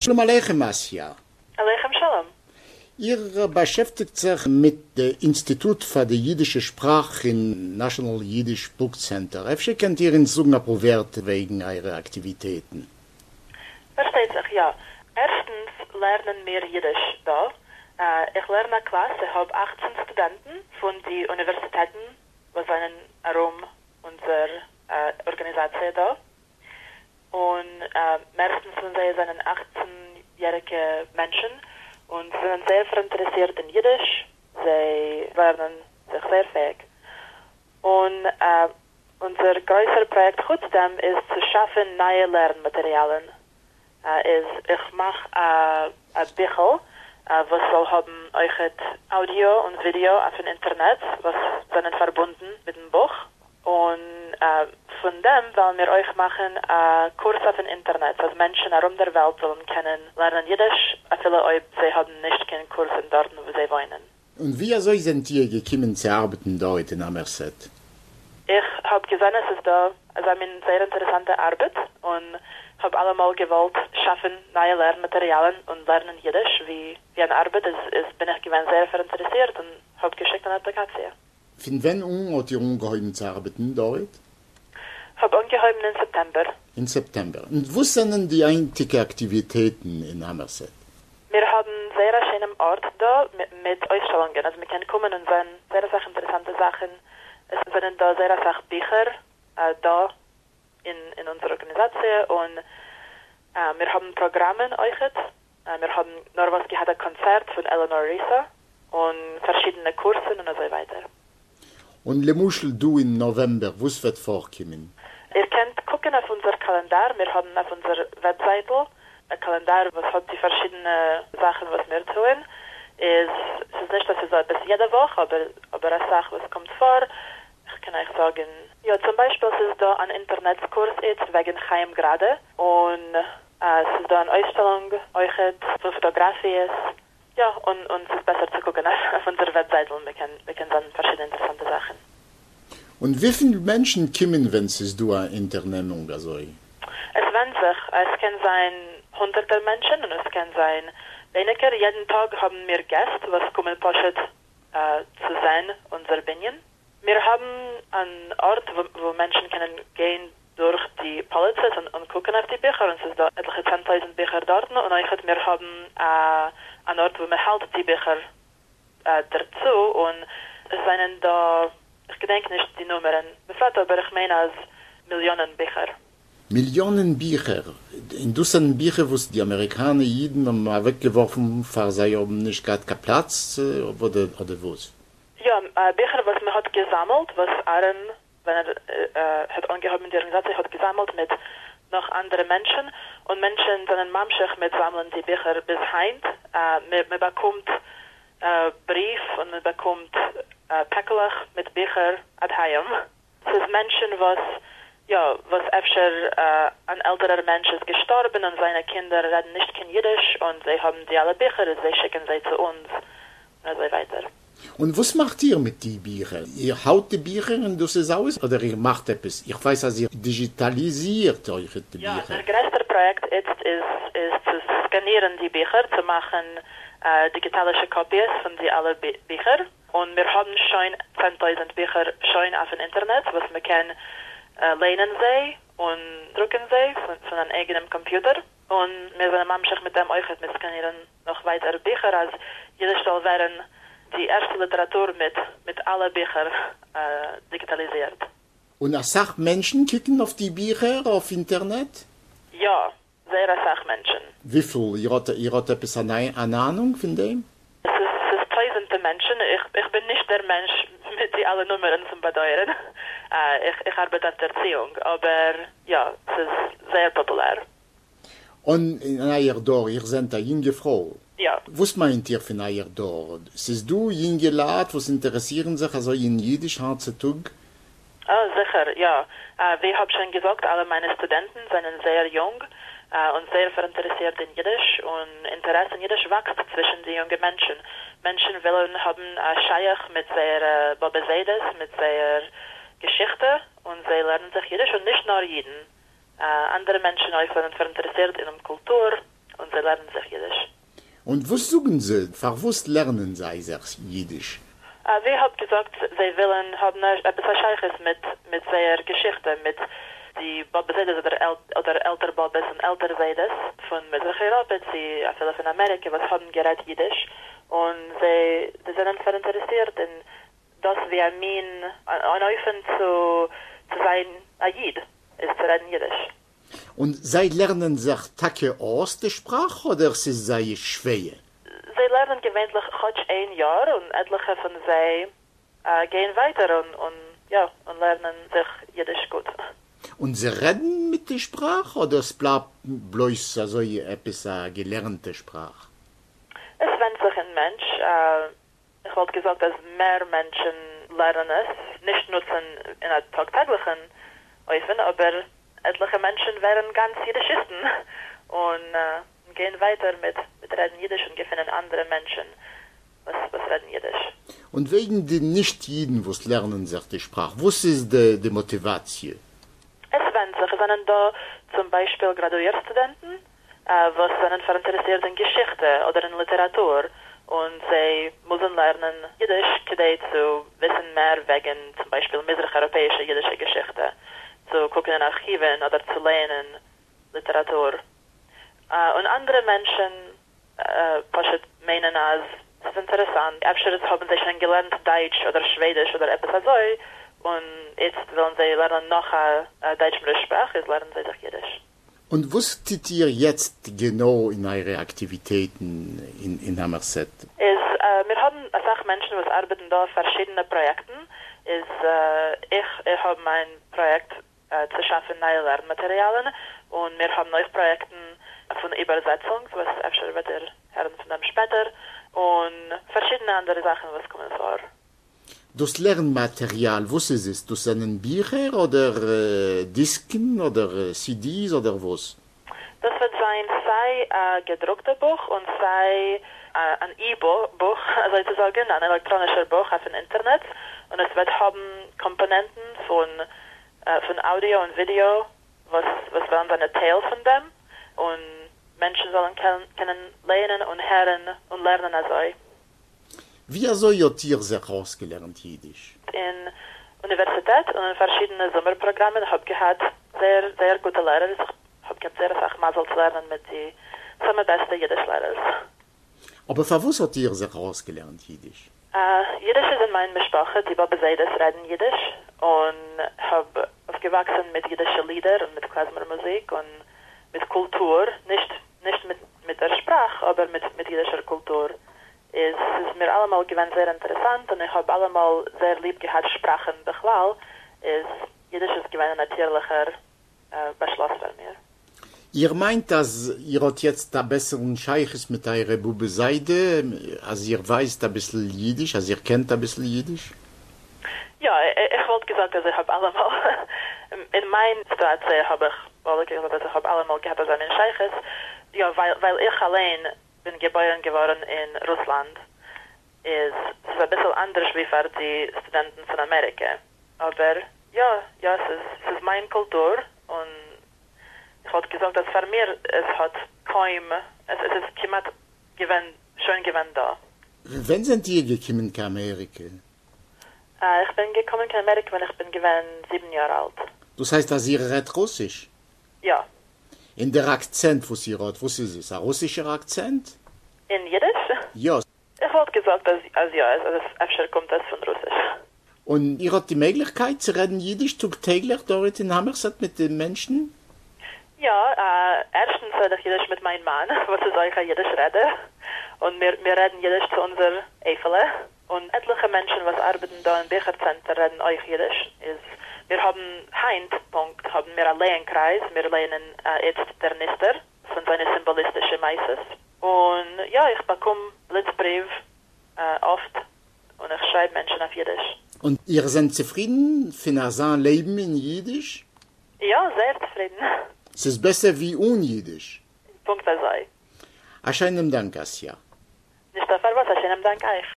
Shalom Aleichem, Asja. Aleichem Shalom. Ihr beschäftigt sich mit dem Institut für die jüdische Sprache im National Yiddish Book Center. Wie könnt ihr uns sagen, ein paar Werte wegen eurer Aktivitäten? Versteht sich, ja. Erstens lernen wir Jiddisch da. Ich lerne eine Klasse, ich habe 18 Studenten von den Universitäten, die sind herum unsere Organisation da. Und meistens sind sie 18-jährige Menschen und sind sehr interessiert in Jiddisch. Sie lernen sich sehr fähig. Und unser größeres Projekt Chutztem ist zu schaffen neue Lernmaterialien. Ich mache ein Bichel, was soll haben euch Audio und Video auf dem Internet, was sind verbunden mit dem Buch. Und von dem wollen wir euch machen einen Kurs auf dem Internet, dass Menschen herum der Welt sollen können lernen Jiddisch, viele euch, sie haben nicht keinen Kurs in dort, wo sie wohnen. Und wie sind ihr gekommen zu arbeiten dort in Amerset? Ich habe gesehen, es ist da eine sehr interessante Arbeit und habe allemal gewollt schaffen neue Lernmaterialien und lernen Jiddisch, wie eine Arbeit ist, bin ich sehr interessiert und habe geschickt eine Applikation. Von wann hat ihr ungeheuer zu arbeiten dort? Ich habe ungeheuer im September. In September. Und wo sind denn die einzigen Aktivitäten in Amerset? Wir haben sehr schönen Ort da mit Ausstellungen. Also wir können kommen und sehen sehr interessante Sachen. Es sind da sehr viele Bücher da in unserer Organisation und wir haben Programme euch. Wir haben noch was gehabt, ein Konzert von Eleanor Risa und verschiedene Kurse und so weiter. Und le Muschel du im November, was wird vorkommen? Ihr könnt gucken auf unser Kalender. Wir haben auf unserer Webseite ein Kalender, was hat die verschiedenen Sachen, was wir tun. Es ist nicht, dass es so etwas jede Woche, aber eine Sache, was kommt vor. Ich kann euch sagen, ja, zum Beispiel es ist da ein Internetkurs jetzt wegen Chaim Grade und es ist da eine Ausstellung, euch für Fotografie ist. Ja, und es ist besser zu gucken auf unserer Webseite und wir können dann verschiedene interessante Sachen. Und wie viele Menschen kommen, wenn es du eine Unternehmung also? Es wendet sich. Es kann sein hunderte Menschen und es kann sein weniger. Jeden Tag haben wir Gäste, was kommen Poschet zu sein, unser Binyan. Wir haben einen Ort, wo Menschen können gehen durch die Palaces und gucken auf die Bücher. Und es ist da etliche 10.000 Bücher dort. Und wir haben einen Ort, wo man hält die Bücher dazu. Und es sind da, ich gedenke nicht die Nummern, aber ich meine als Millionen Bücher. Millionen Bücher. In diesen Büchern, wo die Amerikaner Jiden haben weggeworfen, weil sie haben nicht gerade keinen Platz, oder was? Ja, Bücher, was man hat gesammelt, was Aaron, wenn hat angehoben in die Organisation, hat gesammelt mit noch anderen Menschen. Und Menschen sind manchmal mit sammeln die Bücher bis heim. Man bekommt Brief und man bekommt Päckelach mit Bücher ad heim. Es ist Menschen, was öfter ein älterer Mensch ist gestorben und seine Kinder reden nicht kein Jiddisch und sie haben die alle Bücher, sie schicken sie zu uns und so weiter. Und was macht ihr mit den Büchern? Ihr haut die Bücher und das ist aus? Oder ihr macht etwas? Ich weiß, dass ihr digitalisiert eure Bücher. Ja, das größte Projekt jetzt ist zu skanieren die Bücher, zu machen digitalische Kopien von die alle Bücher. Und wir haben schon 10.000 Bücher schon auf dem Internet, was wir können lehnen sie und drucken sie von einem eigenen Computer. Und wir sind manchmal mit dem euch mit skanieren noch weitere Bücher, als jede Stelle werden die erste Literatur mit allen Büchern digitalisiert. Und eine Sachmenschen kicken auf die Bücher auf Internet? Ja, sehr Sachmenschen. Wie viel? Ihr habt etwas eine Ahnung von dem? Es ist tausende Menschen. Ich bin nicht der Mensch mit die alle Nummern zum Bedeuren. Ich arbeite auf der Erziehung, aber ja, es ist sehr populär. Und in einer Dorf, ihr seid eine junge Frau. Ja. Was meint ihr von einer Dorf? Siehst du junge Leute, was interessieren sich also in Jiddisch heutzutage? Sicher, ja. Wie habe schon gesagt, alle meine Studenten sind sehr jung und sehr interessiert in Jiddisch und Interesse in Jiddisch wächst zwischen den jungen Menschen. Menschen wollen haben Scheich mit seiner Babesedes, mit seiner Geschichte und sie lernen sich Jiddisch und nicht nur Jiden. Andere Menschen sind interessiert in der Kultur und und sie lernen sich Jiddisch. Und was suchen Sie? Was lernen Sie sich Jiddisch? Sie haben gesagt, sie wollen haben etwas Verscheiches mit seiner Geschichte, mit die Babbesedes oder älter Babbes und älter Seides von Mitteleuropa, sie viele von Amerika, was haben gerät Jiddisch. Und sie sind sehr interessiert in das, wie ein Eufen zu sein, ein Jid, ist zu reden Jiddisch. Und Sie lernen sich Tage aus der Sprache oder ist es sehr schwer? Sie lernen gewöhnlich ein Jahr und etliche von sie gehen weiter und lernen sich Jiddisch gut. Und Sie reden mit der Sprache oder es bleibt bloß so etwas gelernte Sprache? Es wendet sich ein Mensch. Ich wollte gesagt, dass mehr Menschen lernen es, nicht nutzen in einer tagtäglichen Häufen, aber etliche Menschen wären ganz Jiddischisten und gehen weiter mit Reden Jiddisch und gefunden andere Menschen, was reden Jiddisch. Und wegen den Nicht-Jiden, was lernen sich die Sprache, was ist die Motivation? Es wendet sich, es sind da zum Beispiel Graduierstudenten, was sind interessiert in Geschichte oder in Literatur. Und sie müssen lernen Jiddisch, zu wissen mehr wegen zum Beispiel mitteleuropäische jiddische Geschichte, zu gucken in Archiven oder zu lernen Literatur. Und andere Menschen meinen, als es ist interessant. Abschnitt haben sie schon gelernt Deutsch oder Schwedisch oder etwas so. Und jetzt wollen sie lernen noch deutsche Sprache, jetzt lernen sie sich Jiddisch. Und was tut ihr jetzt genau in eure Aktivitäten in Hammerset? Wir haben auch Menschen, die arbeiten da auf verschiedenen Projekten. Ich habe mein Projekt zu schaffen neue Lernmaterialien und wir haben neue Projekte von Übersetzung, was öfter wird hören von dem später und verschiedene andere Sachen, was kommen vor. Das Lernmaterial, was ist es? Das sind Bücher oder Disken oder CDs oder was? Das wird sein, sei ein gedrucktes Buch und sei ein E-Buch, also sozusagen ein elektronisches Buch auf dem Internet. Und es wird haben Komponenten von Audio und Video, was werden dann ein Teil von dem. Und Menschen sollen können lernen und hören und lernen also. Wie habt ihr sich ausgelernt Jiddisch? In Universität und in verschiedenen Sommerprogrammen habe ich gehabt sehr, sehr gute Lehrer. Ich habe gehabt sehr viel Mazel zu lernen mit den besten Jiddisch-Lehrern. Aber für was habt ihr sich ausgelernt Jiddisch? Jiddisch ist in meiner Sprache, die Babbesedes reden Jiddisch und habe aufgewachsen mit jiddischen Liedern und mit Klezmermusik und mit Kultur, nicht mit der Sprache, aber mit jiddischer Kultur. Es ist mir allemal gewesen sehr interessant und ich habe allemal sehr lieb gehabt Sprachen bechlall. Jiddisch ist gewesen ein natürlicher Beschluss für mir. Ihr meint, dass ihr habt jetzt ein besseren Scheiches mit eurer Bube-Seite, als ihr weißt ein bisschen Jiddisch, als ihr kennt ein bisschen Jiddisch? Ja, ich wollte gesagt, dass ich habe allemal, in meiner Situation habe ich allemal gehabt als ein Scheiches, ja, weil ich allein bin geboren geworden in Russland. Es ist ein bisschen anders wie für die Studenten von Amerika. Aber ja, es ist meine Kultur und ich habe gesagt, dass für mich es hat es ist schön gewesen da. Wann sind ihr gekommen in Amerika? Ich bin gekommen in Amerika, wenn ich bin gewesen 7 Jahre alt. Das heißt, dass ihr redet Russisch? Ja. In der Akzent, was ihr habt, was ist es? Ein russischer Akzent? In Jiddisch? Ja. Ich wollte gesagt, dass öfter kommt das von Russisch. Und ihr habt die Möglichkeit zu reden Jiddisch tagtäglich dort in Hammerset mit den Menschen? Ja, erstens rede ich Jiddisch mit meinem Mann, was ich euch Jiddisch rede. Und wir reden Jiddisch zu unseren Eifele. Und etliche Menschen, was arbeiten da im Bücherzentrum, reden euch Jiddisch. Wir haben haben wir einen Lehenkreis, wir lehnen jetzt der Nister von seinen symbolistischen Meises. Und ja, ich bekomme Blitzbrief oft und ich schreibe Menschen auf Jiddisch. Und ihr seid zufrieden für so ein Leben in Jiddisch? Ja, sehr zufrieden. Es ist besser wie un-Jiddisch. Punkt sei. Schönen Dank, Asja. Nicht dafür was, schönen Dank euch.